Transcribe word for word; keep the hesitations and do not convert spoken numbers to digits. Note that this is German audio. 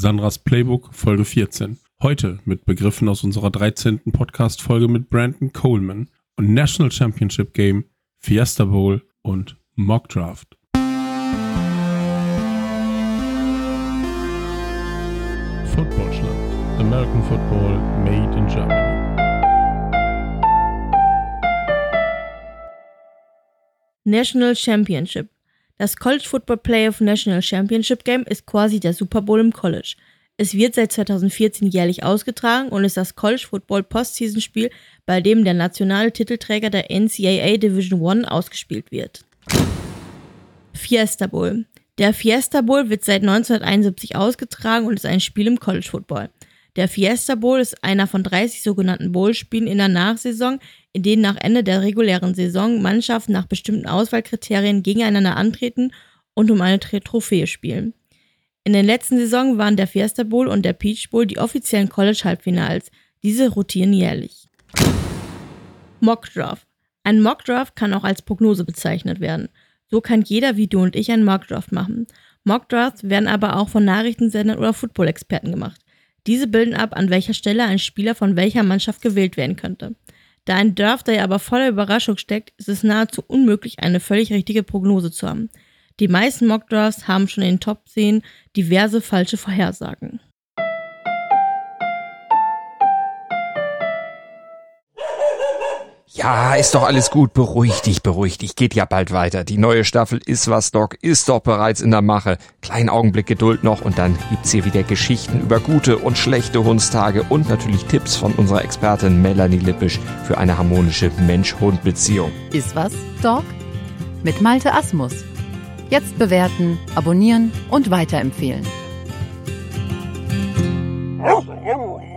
Sandras Playbook, Folge vierzehn. Heute mit Begriffen aus unserer dreizehnten Podcast-Folge mit Brandon Coleman und National Championship Game, Fiesta Bowl und Mock Draft. Footballschland. American Football made in Germany. National Championship. Das College Football Playoff National Championship Game ist quasi der Super Bowl im College. Es wird seit zweitausendvierzehn jährlich ausgetragen und ist das College Football Postseason-Spiel, bei dem der nationale Titelträger der N C A A Division eins ausgespielt wird. Fiesta Bowl. Der Fiesta Bowl wird seit neunzehnhunderteinundsiebzig ausgetragen und ist ein Spiel im College Football. Der Fiesta Bowl ist einer von dreißig sogenannten Bowl-Spielen in der Nachsaison, in denen nach Ende der regulären Saison Mannschaften nach bestimmten Auswahlkriterien gegeneinander antreten und um eine Trophäe spielen. In den letzten Saisonen waren der Fiesta Bowl und der Peach Bowl die offiziellen College-Halbfinals. Diese rotieren jährlich. Mock Draft. Ein Mock Draft kann auch als Prognose bezeichnet werden. So kann jeder wie du und ich einen Mock Draft machen. Mock Drafts werden aber auch von Nachrichtensendern oder Football-Experten gemacht. Diese bilden ab, an welcher Stelle ein Spieler von welcher Mannschaft gewählt werden könnte. Da ein Drafter aber voller Überraschung steckt, ist es nahezu unmöglich, eine völlig richtige Prognose zu haben. Die meisten Mock-Drafts haben schon in den Top zehn diverse falsche Vorhersagen. Ja, ist doch alles gut. Beruhig dich, beruhig dich. Geht ja bald weiter. Die neue Staffel Ist was, Doc, ist doch bereits in der Mache. Kleinen Augenblick Geduld noch und dann gibt's hier wieder Geschichten über gute und schlechte Hundstage und natürlich Tipps von unserer Expertin Melanie Lippisch für eine harmonische Mensch-Hund-Beziehung. Ist was, Doc? Mit Malte Asmus. Jetzt bewerten, abonnieren und weiterempfehlen.